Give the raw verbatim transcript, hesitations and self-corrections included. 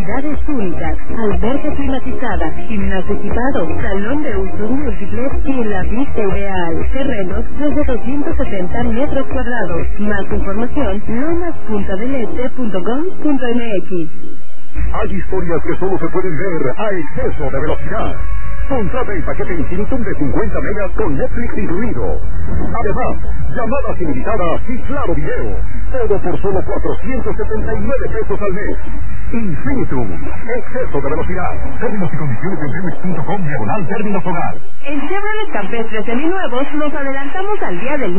facilidades únicas, alberca climatizada, gimnasio equipado, salón de usos múltiples y la vista ideal. Terrenos desde doscientos setenta metros cuadrados. Más información, lomas punta del este punto com punto m x. Hay historias que solo se pueden ver a exceso de velocidad. Contrata el paquete Infinitum de cincuenta megas con Netflix incluido. Además, llamadas ilimitadas y claro video. Todo por solo cuatrocientos setenta y nueve pesos al mes. Infinitum, exceso de velocidad. Términos y condiciones en Pemex punto com diagonal términos hogar. En Chevrolet Campestre seminuevos nos adelantamos al día del